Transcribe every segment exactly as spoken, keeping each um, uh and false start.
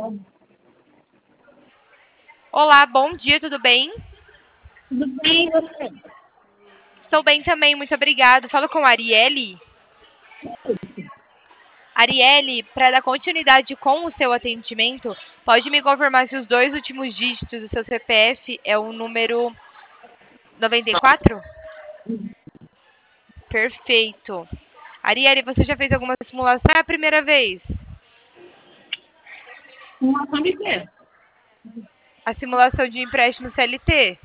Olá, bom dia, tudo bem? Tudo bem, você? Estou bem também, muito obrigada. Falo com a Arielle. Arielle, para dar continuidade com o seu atendimento, pode me confirmar se os dois últimos dígitos do seu C P F é o número noventa e quatro? Perfeito. Arielle, você já fez alguma simulação? É a primeira vez? Simulação de quê? A simulação de empréstimo C L T?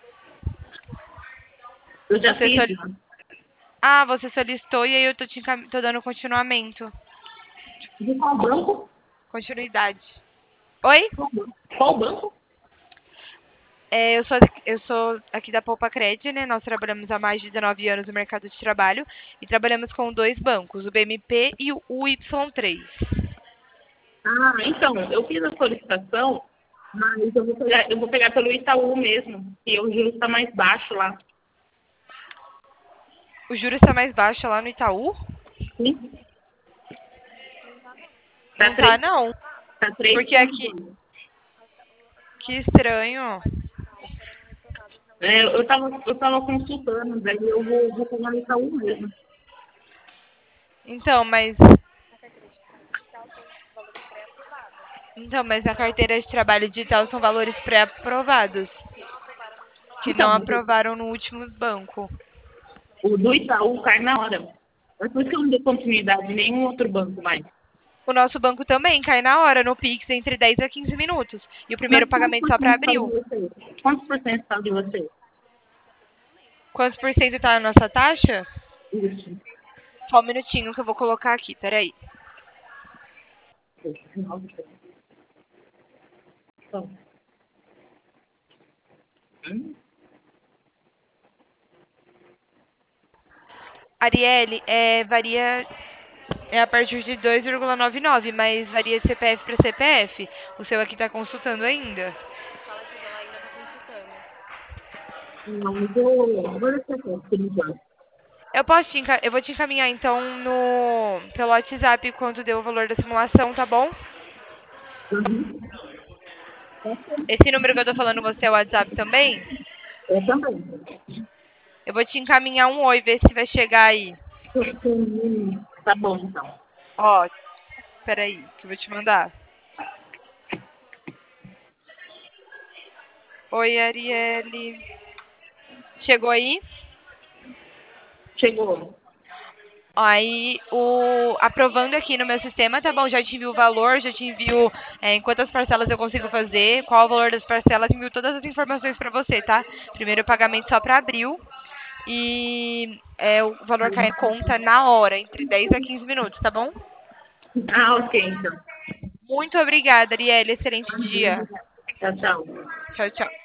Eu já Você fiz soli... isso. Ah, você solicitou e aí eu tô, te encam... tô dando continuamento. De qual banco? Continuidade. Oi? Qual banco? Qual banco? É, eu, sou, eu sou aqui da Poupa Cred, né? Nós trabalhamos há mais de dezenove anos no mercado de trabalho e trabalhamos com dois bancos, o B M P e o Y três. Ah, então, eu fiz a solicitação, mas eu vou pegar, eu vou pegar pelo Itaú mesmo, e o juro está mais baixo lá. O juro está mais baixo lá no Itaú? Sim? Tá Não tá, três, não. tá três Porque ponto aqui... dois. Que estranho. É, eu tava, eu tava consultando, daí eu vou, vou pegar no Itaú mesmo. Então, mas... Então, mas na carteira de trabalho digital são valores pré-aprovados, que Então, não mas eu- aprovaram no último banco. o do Itaú cai na hora. É por isso que eu não dei continuidade em nenhum outro banco mais. O nosso banco também cai na hora, no Pix, entre dez a quinze minutos. E o primeiro Mas quantos pagamento por só para cento está de abril. vocês? Quantos por cento está de vocês? Quantos por cento tá a nossa taxa? Isso. Só um minutinho que eu vou colocar aqui, peraí. Então, hum? Arielle, é, varia é a partir de dois vírgula noventa e nove, mas varia de C P F para C P F. O seu aqui tá consultando ainda. Não, eu vou, vou deixar aqui, por enquanto. Eu posso te enca- eu vou te encaminhar então no pelo WhatsApp quando deu o valor da simulação, tá bom? Uhum. Esse número que eu tô falando você é o WhatsApp também? Eu também. Eu vou te encaminhar um oi, ver se vai chegar aí. Hum, Tá bom, então. Ó, peraí, que eu vou te mandar. Oi, Arielle. Chegou aí? Chegou. Aí, o, aprovando aqui no meu sistema, tá bom, já te envio o valor, já te envio é, em quantas parcelas eu consigo fazer, qual o valor das parcelas, envio todas as informações pra você, tá? Primeiro pagamento só pra abril e é, o valor cai em conta na hora, entre dez a quinze minutos, tá bom? Ah, ok, então. Muito obrigada, Arielle, excelente dia. Tchau, tchau. Tchau, tchau.